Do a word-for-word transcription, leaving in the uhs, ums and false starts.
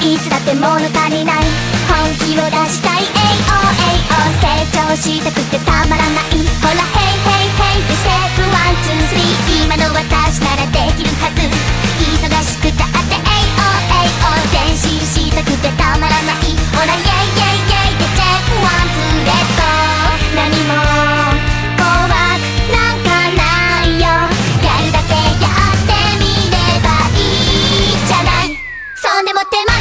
いつだって物足りない本気を出したい。 エーオーエーオー 成長したくてたまらない。ほらヘイヘイヘイでステップワンツースリー、今の私ならできるはず。忙しくたって エーオーエーオー 前進したくてたまらない。ほらイェイイェイイェイでチェックワンツーレッツゴー。何も怖くなんかないよ、やるだけやってみればいいじゃない。そんでもって